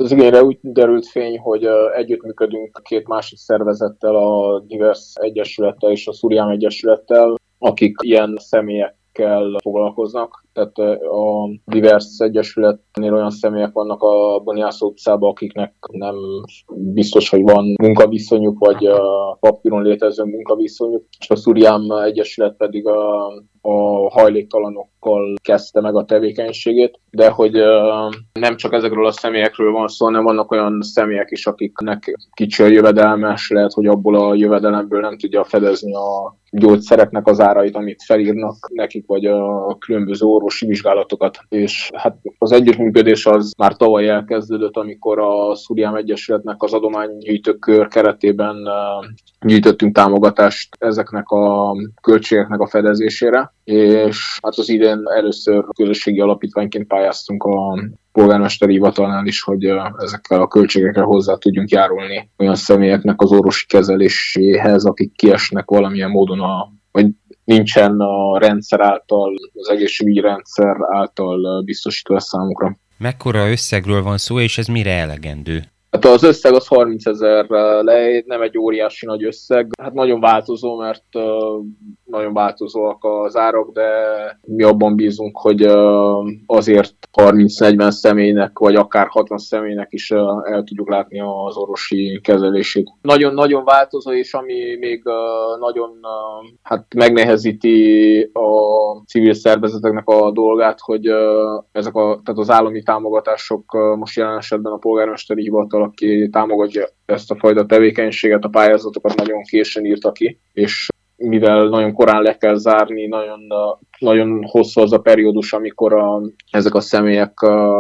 Az igényre úgy derült fény, hogy együttműködünk két másik szervezettel, a Divers Egyesülettel és a Szuriám Egyesülettel, akik ilyen személyekkel foglalkoznak. Tehát a Divers Egyesületnél olyan személyek vannak a Boniász utcában, akiknek nem biztos, hogy van munkaviszonyuk, vagy papíron létező munkaviszonyuk, és a Szuriám Egyesület pedig a hajléktalanokkal kezdte meg a tevékenységét, de hogy nem csak ezekről a személyekről van szó, hanem vannak olyan személyek is, akiknek kicsi a jövedelmes, lehet, hogy abból a jövedelemből nem tudja fedezni a gyógyszereknek az árait, amit felírnak nekik, vagy a különböző orvosi vizsgálatokat. És hát az együttműködés az már tavaly elkezdődött, amikor a Szuriám Egyesületnek az adománygyűjtőkör keretében gyűjtöttünk támogatást ezeknek a költségeknek a fedezésére, és hát az idén először közösségi alapítványként pályáztunk a polgármesteri hivatalnál is, hogy ezekkel a költségekkel hozzá tudjunk járulni olyan személyeknek az orvosi kezeléséhez, akik kiesnek valamilyen módon, vagy nincsen a rendszer által, az egészségügyi rendszer által biztosítva számukra. Mekkora összegről van szó, és ez mire elegendő? Hát az összeg az 30 000 lej, nem egy óriási nagy összeg. Hát nagyon változó, mert nagyon változóak az árak, de mi abban bízunk, hogy azért 30-40 személynek, vagy akár 60 személynek is el tudjuk látni az orvosi kezelését. Nagyon-nagyon változó, és ami még nagyon megnehezíti a civil szervezeteknek a dolgát, hogy tehát az állami támogatások, most jelen esetben a polgármesteri hivatal, aki támogatja ezt a fajta tevékenységet, a pályázatokat nagyon későn írta ki, és mivel nagyon korán le kell zárni, nagyon hosszú az a periódus, amikor ezek a személyek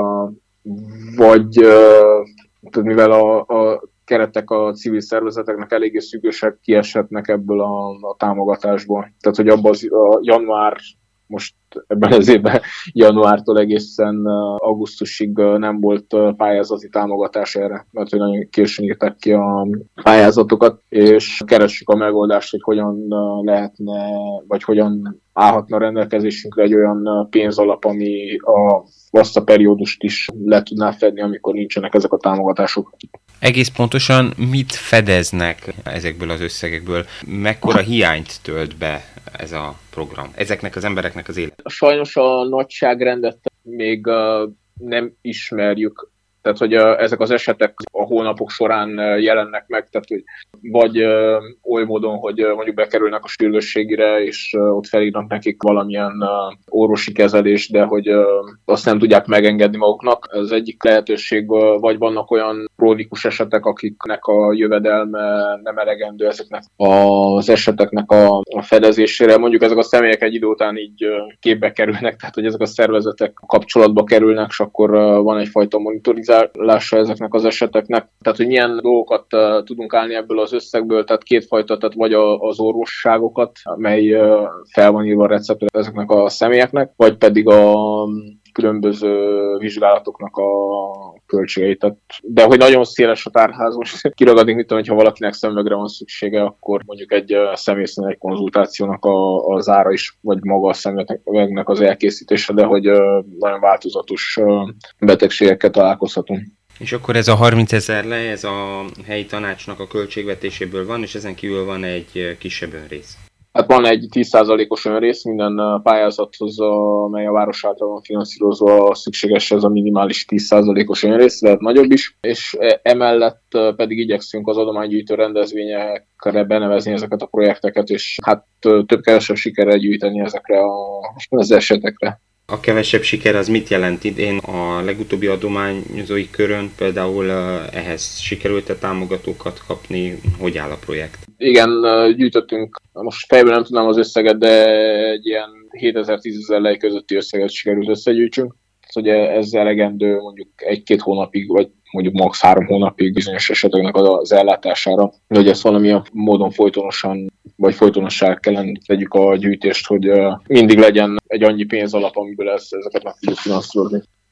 tehát mivel a keretek a civil szervezeteknek eléggé szűkösek, kieshetnek ebből a támogatásból. Tehát, hogy abban a január, most ebben az évben januártól egészen augusztusig nem volt pályázati támogatás erre, mert hogy nagyon későn írták ki a pályázatokat, és keressük a megoldást, hogy hogyan lehetne, vagy hogyan állhatna rendelkezésünkre egy olyan pénzalap, ami azt a periódust is le tudná fedni, amikor nincsenek ezek a támogatások. Egész pontosan mit fedeznek ezekből az összegekből? Mekkora hiányt tölt be ez a program? Ezeknek az embereknek az élet? Sajnos a nagyságrendet még nem ismerjük. Tehát, hogy ezek az esetek a hónapok során jelennek meg, tehát, hogy vagy oly módon, hogy mondjuk bekerülnek a sürgősségire, és ott felírnak nekik valamilyen orvosi kezelést, de hogy azt nem tudják megengedni maguknak. Az egyik lehetőség, vagy vannak olyan krónikus esetek, akiknek a jövedelme nem elegendő ezeknek az eseteknek a fedezésére. Mondjuk ezek a személyek egy idő után így képbe kerülnek, tehát hogy ezek a szervezetek kapcsolatba kerülnek, és akkor van egyfajta monitorizálása ezeknek az eseteknek. Tehát, hogy milyen dolgokat tudunk állni ebből az összegből, tehát kétfajta, tehát vagy az orvosságokat, amely fel van írva a receptre ezeknek a személyeknek, vagy pedig a különböző vizsgálatoknak a költségeit. De hogy nagyon széles a tárház, most kiragadni, mit tudom, hogyha valakinek szemüvegre van szüksége, akkor mondjuk egy személyszerű egy konzultációnak az ára is, vagy maga a szemüvegnek az elkészítése, de hogy nagyon változatos betegségekkel találkozhatunk. És akkor ez a 30 000 lej, ez a helyi tanácsnak a költségvetéséből van, és ezen kívül van egy kisebb önrész. Hát van egy 10%-os önrész minden pályázathoz, amely a város által van finanszírozva, szükséges ez a minimális 10%-os önrész, lehet nagyobb is, és emellett pedig igyekszünk az adománygyűjtő rendezvényekre benevezni ezeket a projekteket, és hát több-kevesebb sikerrel gyűjteni ezekre az esetekre. A kevesebb siker az mit jelent? Én a legutóbbi adományozói körön például ehhez sikerült-e támogatókat kapni? Hogy áll a projekt? Igen, gyűjtöttünk, most fejből nem tudnám az összeget, de egy ilyen 7000-10 000 lej közötti összeget sikerült összegyűjtsünk. Ugye ez elegendő mondjuk 1-2 hónapig, vagy mondjuk max. 3 hónapig bizonyos eseteknek az ellátására. De hogy ezt valamilyen módon folytonossá kellene tegyük a gyűjtést, hogy mindig legyen egy annyi pénzalap, amiből ezeket meg tudjuk finanszírozni.